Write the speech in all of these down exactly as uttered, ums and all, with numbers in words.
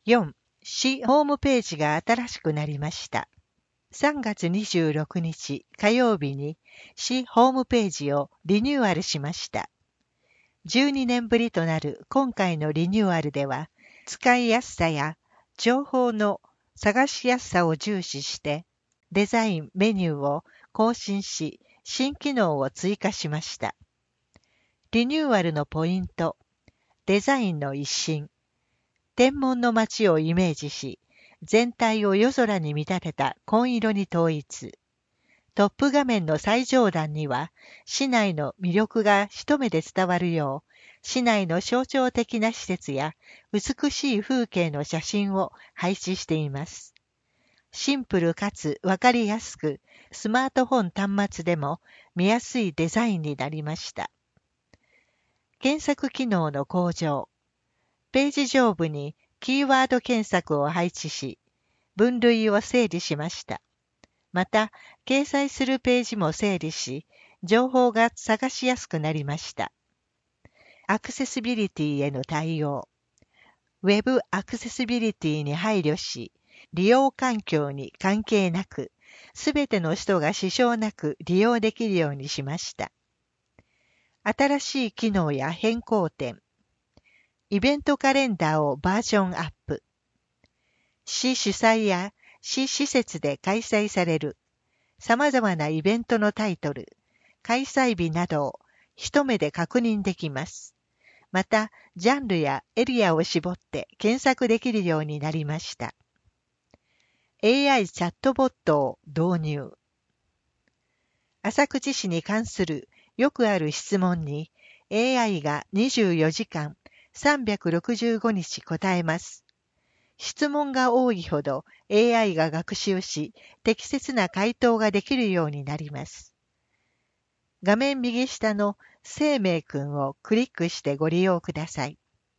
よん. 市ホームページが新しくなりました。さんがつにじゅうろくにち火曜日に市ホームページをリニューアルしました。じゅうにねんぶりとなる今回のリニューアルでは、使いやすさや情報の探しやすさを重視して、デザインメニューを更新し、新機能を追加しました。リニューアルのポイント、デザインの一新、天文の街をイメージし、全体を夜空に見立てた紺色に統一。トップ画面の最上段には、市内の魅力が一目で伝わるよう、市内の象徴的な施設や美しい風景の写真を配置しています。シンプルかつわかりやすく、スマートフォン端末でも見やすいデザインになりました。検索機能の向上。ページ上部にキーワード検索を配置し、分類を整理しました。また、掲載するページも整理し、情報が探しやすくなりました。アクセシビリティへの対応。ウェブアクセシビリティに配慮し、利用環境に関係なく、すべての人が支障なく利用できるようにしました。新しい機能や変更点。イベントカレンダーをバージョンアップ。市主催や市施設で開催される様々なイベントのタイトル、開催日などを一目で確認できます。また、ジャンルやエリアを絞って検索できるようになりました。エーアイ チャットボットを導入。浅口市に関するよくある質問に エーアイ がにじゅうよじかんさんびゃくろくじゅうごにち答えます。質問が多いほど エーアイ が学習し適切な回答ができるようになります。画面右下の生命くんをクリックしてご利用ください。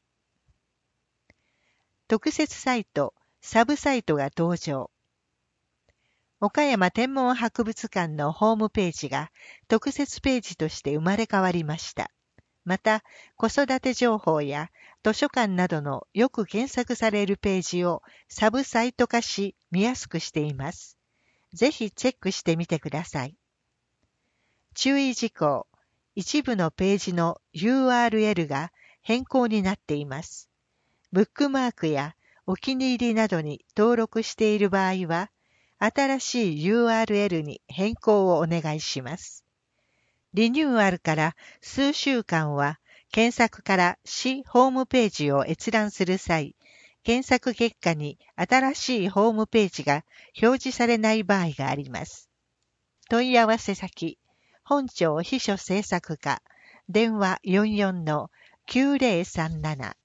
特設サイト、サブサイトが登場。岡山天文博物館のホームページが特設ページとして生まれ変わりました。また、子育て情報や図書館などのよく検索されるページをサブサイト化し見やすくしています。ぜひチェックしてみてください。注意事項。一部のページの ユーアールエル が変更になっています。ブックマークやお気に入りなどに登録している場合は、新しい ユーアールエル に変更をお願いします。リニューアルから数週間は、検索から市ホームページを閲覧する際、検索結果に新しいホームページが表示されない場合があります。問い合わせ先、本庁秘書制作課、電話 よんじゅうよんのきゅうぜろさんなな